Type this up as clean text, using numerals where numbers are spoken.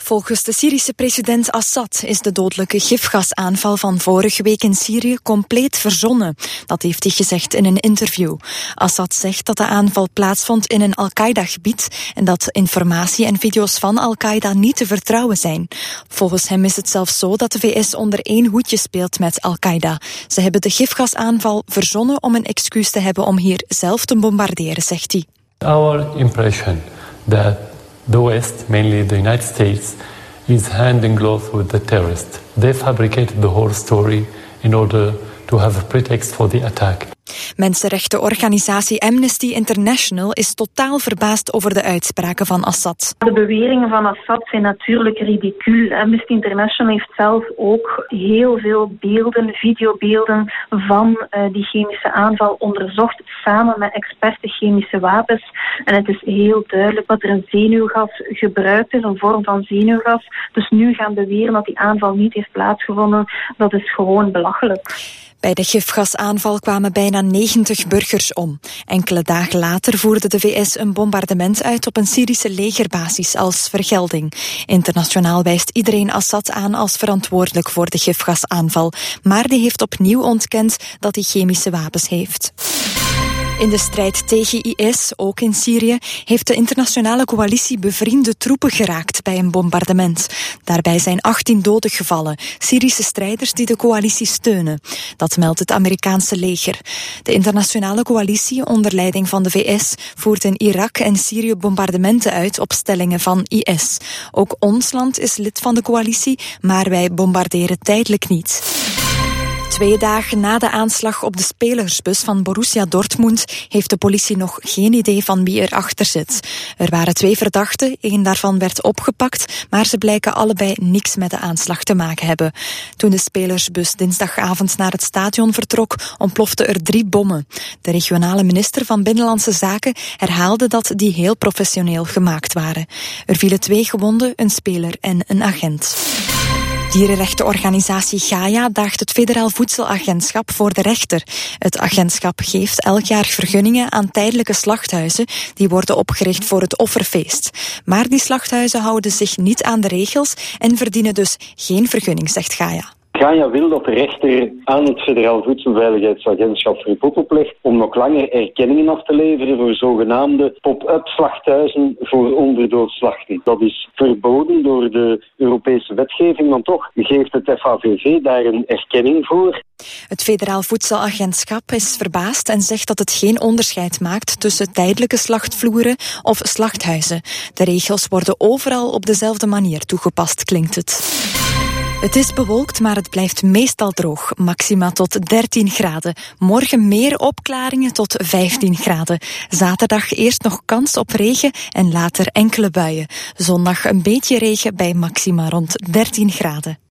Volgens de Syrische president Assad is de dodelijke gifgasaanval van vorige week in Syrië compleet verzonnen. Dat heeft hij gezegd in een interview. Assad zegt dat de aanval plaatsvond in een Al-Qaeda-gebied en dat informatie en video's van Al-Qaeda niet te vertrouwen zijn. Volgens hem is het zelfs zo dat de VS onder één hoedje speelt met Al-Qaeda. Ze hebben de gifgasaanval verzonnen om een excuus te hebben om hier zelf te bombarderen, zegt hij. Our impression that the West, mainly the United States, is hand in glove with the terrorists. They fabricated the whole story in order to have a pretext for the attack. Mensenrechtenorganisatie Amnesty International is totaal verbaasd over de uitspraken van Assad. De beweringen van Assad zijn natuurlijk ridicuul. Amnesty International heeft zelf ook heel veel beelden, videobeelden van die chemische aanval onderzocht, samen met experten chemische wapens. En het is heel duidelijk dat er een zenuwgas gebruikt is, een vorm van zenuwgas. Dus nu gaan beweren dat die aanval niet heeft plaatsgevonden, dat is gewoon belachelijk. Bij de gifgasaanval kwamen bijna 90 burgers om. Enkele dagen later voerde de VS een bombardement uit op een Syrische legerbasis als vergelding. Internationaal wijst iedereen Assad aan als verantwoordelijk voor de gifgasaanval. Maar die heeft opnieuw ontkend dat hij chemische wapens heeft. In de strijd tegen IS, ook in Syrië, heeft de internationale coalitie bevriende troepen geraakt bij een bombardement. Daarbij zijn 18 doden gevallen, Syrische strijders die de coalitie steunen. Dat meldt het Amerikaanse leger. De internationale coalitie, onder leiding van de VS, voert in Irak en Syrië bombardementen uit op stellingen van IS. Ook ons land is lid van de coalitie, maar wij bombarderen tijdelijk niet. 2 dagen na de aanslag op de spelersbus van Borussia Dortmund heeft de politie nog geen idee van wie erachter zit. Er waren 2 verdachten, 1 daarvan werd opgepakt, maar ze blijken allebei niks met de aanslag te maken hebben. Toen de spelersbus dinsdagavond naar het stadion vertrok, ontploften er 3 bommen. De regionale minister van Binnenlandse Zaken herhaalde dat die heel professioneel gemaakt waren. Er vielen 2 gewonden, een speler en een agent. Dierenrechtenorganisatie Gaia daagt het Federaal Voedselagentschap voor de rechter. Het agentschap geeft elk jaar vergunningen aan tijdelijke slachthuizen die worden opgericht voor het offerfeest. Maar die slachthuizen houden zich niet aan de regels en verdienen dus geen vergunning, zegt Gaia. Gaia wil dat de rechter aan het Federaal Voedselveiligheidsagentschap verbod oplegt om nog langer erkenningen af te leveren voor zogenaamde pop-up slachthuizen voor onderdoodslachting. Dat is verboden door de Europese wetgeving, maar toch geeft het FAVV daar een erkenning voor. Het Federaal Voedselagentschap is verbaasd en zegt dat het geen onderscheid maakt tussen tijdelijke slachtvloeren of slachthuizen. De regels worden overal op dezelfde manier toegepast, klinkt het. Het is bewolkt, maar het blijft meestal droog. Maxima tot 13 graden. Morgen meer opklaringen tot 15 graden. Zaterdag eerst nog kans op regen en later enkele buien. Zondag een beetje regen bij maxima rond 13 graden.